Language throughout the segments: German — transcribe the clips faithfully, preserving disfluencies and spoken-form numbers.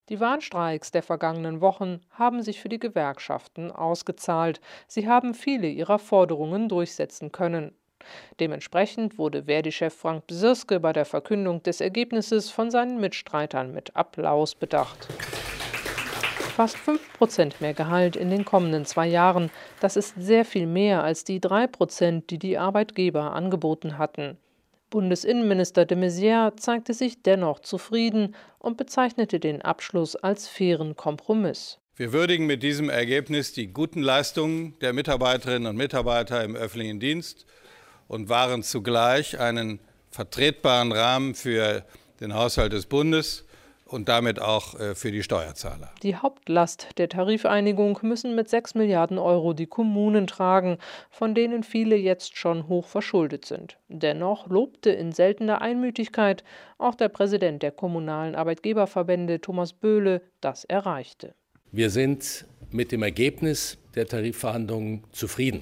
Die Warnstreiks der vergangenen Wochen haben sich für die Gewerkschaften ausgezahlt. Sie haben viele ihrer Forderungen durchsetzen können. Dementsprechend wurde Verdi-Chef Frank Bsirske bei der Verkündung des Ergebnisses von seinen Mitstreitern mit Applaus bedacht. Fast fünf Prozent mehr Gehalt in den kommenden zwei Jahren, das ist sehr viel mehr als die drei Prozent, die die Arbeitgeber angeboten hatten. Bundesinnenminister de Maizière zeigte sich dennoch zufrieden und bezeichnete den Abschluss als fairen Kompromiss. Wir würdigen mit diesem Ergebnis die guten Leistungen der Mitarbeiterinnen und Mitarbeiter im öffentlichen Dienst und wahren zugleich einen vertretbaren Rahmen für den Haushalt des Bundes und damit auch für die Steuerzahler. Die Hauptlast der Tarifeinigung müssen mit sechs Milliarden Euro die Kommunen tragen, von denen viele jetzt schon hoch verschuldet sind. Dennoch lobte in seltener Einmütigkeit auch der Präsident der kommunalen Arbeitgeberverbände Thomas Böhle das Erreichte. Wir sind mit dem Ergebnis der Tarifverhandlungen zufrieden.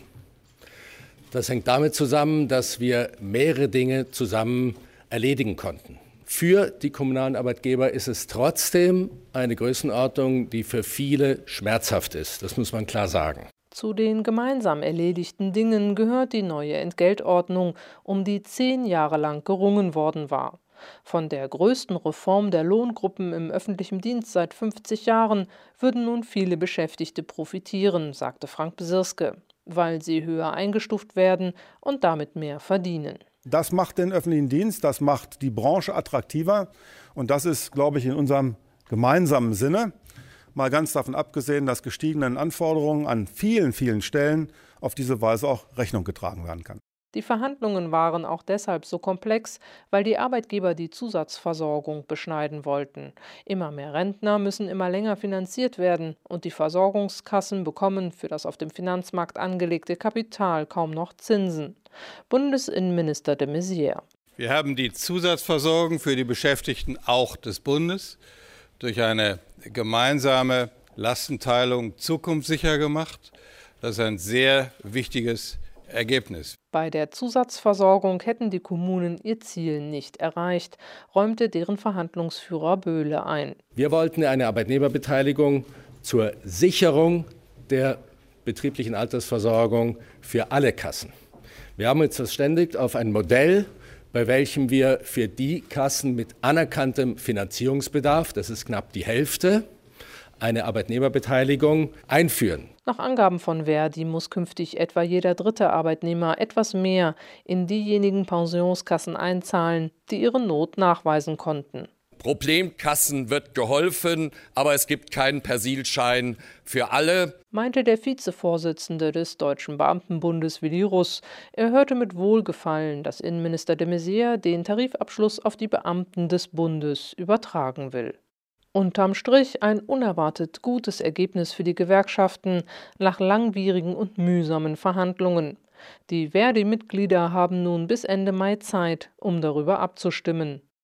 Das hängt damit zusammen, dass wir mehrere Dinge zusammen erledigen konnten. Für die kommunalen Arbeitgeber ist es trotzdem eine Größenordnung, die für viele schmerzhaft ist. Das muss man klar sagen. Zu den gemeinsam erledigten Dingen gehört die neue Entgeltordnung, um die zehn Jahre lang gerungen worden war. Von der größten Reform der Lohngruppen im öffentlichen Dienst seit fünfzig Jahren würden nun viele Beschäftigte profitieren, sagte Frank Bsirske, weil sie höher eingestuft werden und damit mehr verdienen. Das macht den öffentlichen Dienst, das macht die Branche attraktiver und das ist, glaube ich, in unserem gemeinsamen Sinne. Mal ganz davon abgesehen, dass gestiegenen Anforderungen an vielen, vielen Stellen auf diese Weise auch Rechnung getragen werden kann. Die Verhandlungen waren auch deshalb so komplex, weil die Arbeitgeber die Zusatzversorgung beschneiden wollten. Immer mehr Rentner müssen immer länger finanziert werden und die Versorgungskassen bekommen für das auf dem Finanzmarkt angelegte Kapital kaum noch Zinsen. Bundesinnenminister de Maizière. Wir haben die Zusatzversorgung für die Beschäftigten auch des Bundes durch eine gemeinsame Lastenteilung zukunftssicher gemacht. Das ist ein sehr wichtiges Ergebnis. Bei der Zusatzversorgung hätten die Kommunen ihr Ziel nicht erreicht, räumte deren Verhandlungsführer Böhle ein. Wir wollten eine Arbeitnehmerbeteiligung zur Sicherung der betrieblichen Altersversorgung für alle Kassen. Wir haben uns verständigt auf ein Modell, bei welchem wir für die Kassen mit anerkanntem Finanzierungsbedarf, das ist knapp die Hälfte, eine Arbeitnehmerbeteiligung einführen. Nach Angaben von Verdi muss künftig etwa jeder dritte Arbeitnehmer etwas mehr in diejenigen Pensionskassen einzahlen, die ihre Not nachweisen konnten. Problemkassen wird geholfen, aber es gibt keinen Persilschein für alle, meinte der Vizevorsitzende des Deutschen Beamtenbundes Willi Russ. Er hörte mit Wohlgefallen, dass Innenminister de Maizière den Tarifabschluss auf die Beamten des Bundes übertragen will. Unterm Strich ein unerwartet gutes Ergebnis für die Gewerkschaften nach langwierigen und mühsamen Verhandlungen. Die Verdi-Mitglieder haben nun bis Ende Mai Zeit, um darüber abzustimmen.